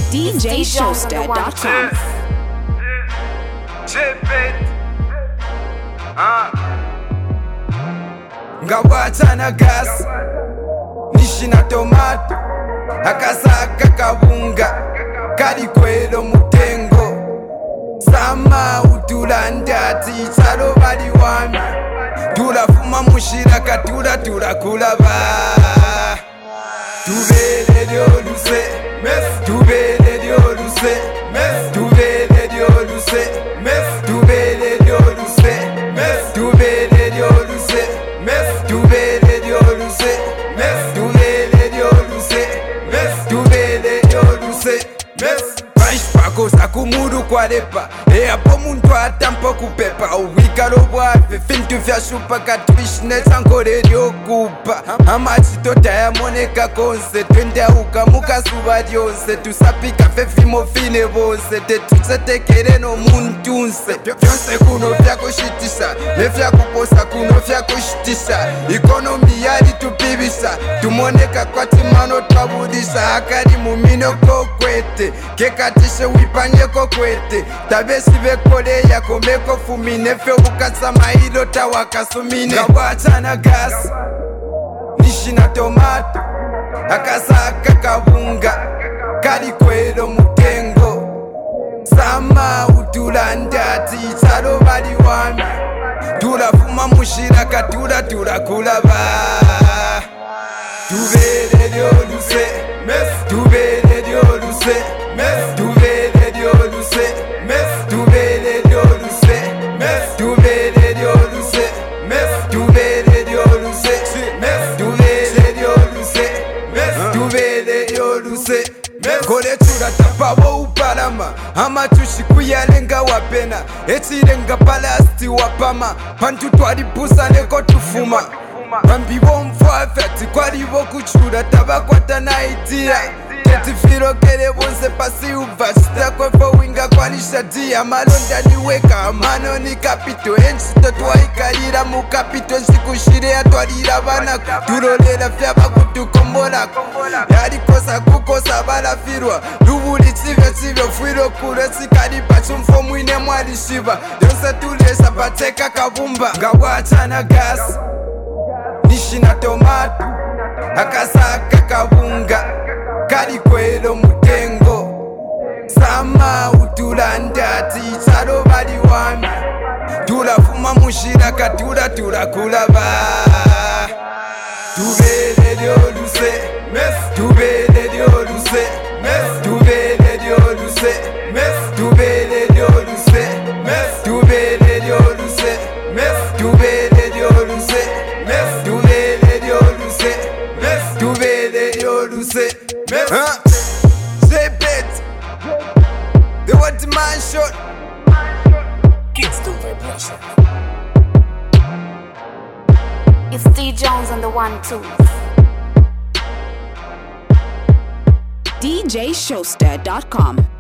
DJShowster.com. Ngawata na gas nishi na tomato akasaka kabunga kali kwelo mutengo sama utulanda tichalo bali wami tulafuma mushira katula tulakulaba tubele lyoluse tubele lyoluse tubele lyoluse tubele lyoluse tubele lyoluse tubele lyoluse tubele lyoluse tubele lyoluse Pako sakumuru kwa lepa hapo muntu atampo kupepa Uwikalo bwafe fintu vya shupa katwishne sankore lyokupa Amachito tayamoneka konse Twende uka muka suba lyonse Tusapika fefimo fine bonse Tetutsetekere no muntunse Vyonse kuno vya kushitisha Nevya kuposa kuno vya kushitisha Ekonomi yali tupibisha Tumoneka kwa timano twabudisha Hakari mumino kokwete Kekatishe wipanye kokwete Tabesi vekole yako meko fumine Fe ukasa mailo tawakasumine Ngawata na gas nishi na tomato akasaka kabunga kali kwelo mutengo sama utulanda tichalo bali wami tulafuma mushira katula tulakulaba tubele lyoluse tubele lyoluse tubele lyoluse tubele lyoluse tubele lyoluse tubele lyoluse tubele lyoluse tubele lyoluse kole tulatapabo upalama amachushi kuyalenga wapena etilenga palasti wapama pantu twalipusa neko tufuma Bambibo mfafeti kwalibo kuchura tabakwata na itia Tetifirokele bonse pasi uva Chitakwefa winga kwalisha dia Malonda niweka amano ni kapito Enchito twaikalira mu kapito Nshikushire ya twalira bana Tulolela fyaba kutukombola Yalikosa kukosa balafirwa Lubuli chivyo fwiro kule Sikali pachu mfo mwine mwalishiva Yonse tulesha pateka kabumba Ngawata na gas nishi na tomato akasaka kabunga kali kwelo mutengo sama utulanda tichalo bali wami tulafuma mushira katula tulakulaba tubele lyoluse tubele lyoluse tubele lyoluse tubele lyoluse tubele lyoluse tubele lyoluse tubele lyoluse tubele lyoluse Zepet they want the man shot Kingston Vibration. It's D Jones on the 1-2. DJShowster.com.